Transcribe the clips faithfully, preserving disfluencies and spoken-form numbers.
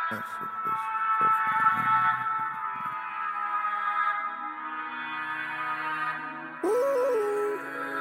That shit, bitch. Cocaine. Woo!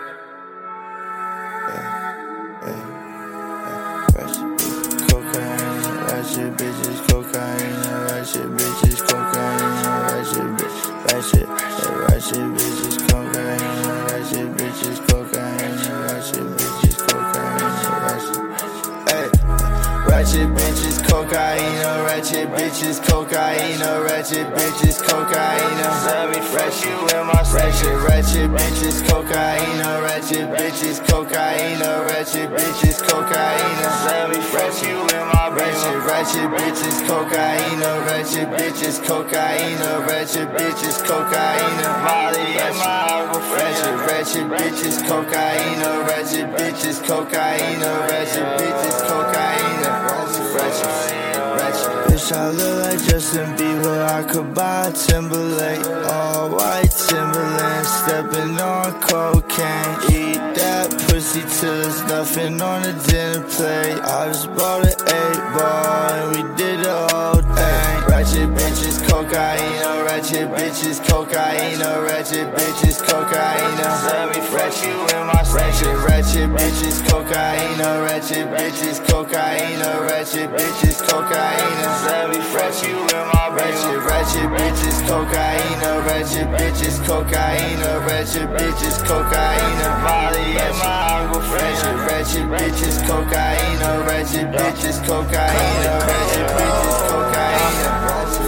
Yeah, yeah, yeah. Ratchet bitches, cocaine. Ratchet bitches, cocaine. Ratchet bitches, cocaine. Ratchet bitches, ratchet, yeah, ratchet bitches, cocaine. Ratchet bitches, cocaine. Ratchet bitches, cocaine. Ratchet. Hey, ratchet bitches, cocaine, ratchet bitches, cocaine, ratchet bitches, cocaine. Let me fresh you in my ratchet, ratchet bitches, cocaine, ratchet bitches, cocaine, ratchet bitches, cocaine. Let me fresh you in my ratchet, ratchet bitches, cocaine, ratchet bitches, cocaine, ratchet bitches, cocaine. Molly in my ratchet, ratchet bitches, cocaine, ratchet bitches, cocaine, ratchet bitches, cocaine, ratchet, ratchet. Bitch, I look like Justin Bieber, I could buy a Timberlake, all white Timberland, stepping on cocaine. Eat that pussy till there's nothing on the dinner plate. I just bought an eight ball and we did the whole thing. Ratchet bitches, cocaine, ratchet bitches, cocaine, ratchet bitches, cocaine. Let me fresh you in my ratchet, ratchet bitches, cocaine, ratchet bitches, cocaine, ratchet bitches, cocaine. Let me fresh you in my ratchet, ratchet bitches, cocaine, ratchet bitches, cocaine, ratchet bitches, cocaine. Molly in my ratchet, ratchet bitches, cocaine, ratchet bitches, cocaine, ratchet bitches, cocaine.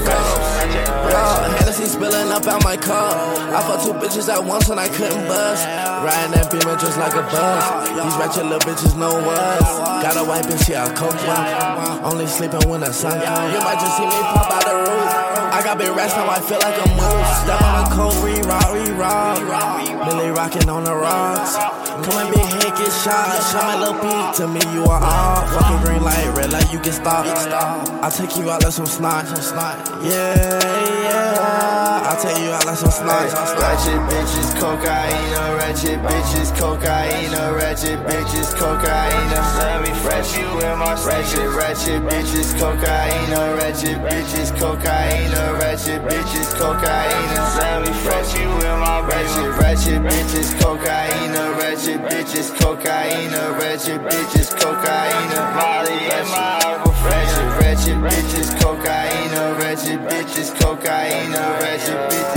Hennessy spilling up out my car. I fucked two bitches at once and I couldn't bust. Riding that Beamer just like a bus. These ratchet little bitches know us. Got a white bitch, yeah, a coke one. Only sleeping when the sun comes. You might just see me pop out the roof. I got big racks now, I feel like a moose. Step on the cold, re-rock, re-rock. Millie rocking on the rocks. Come and big head, get shot. Show my little beat, to me you are off. Fucking green light, red light, you can stop. I'll take you out like some snot. Yeah, yeah. I'll take you out like some snot. Ratchet bitches, cocaine, ratchet bitches, cocaine, ratchet bitches, cocaine. Let me fresh you in my ratchet, ratchet bitches, cocaine, ratchet bitches, cocaine, ratchet bitches, cocaine. Let me fresh you in my ratchet, ratchet bitches, cocaine, ratchet bitches, cocaine, ratchet bitches, cocaine. Molly in my ratchet, ratchet bitches, cocaine, ratchet bitches, cocaine, ratchet bitches.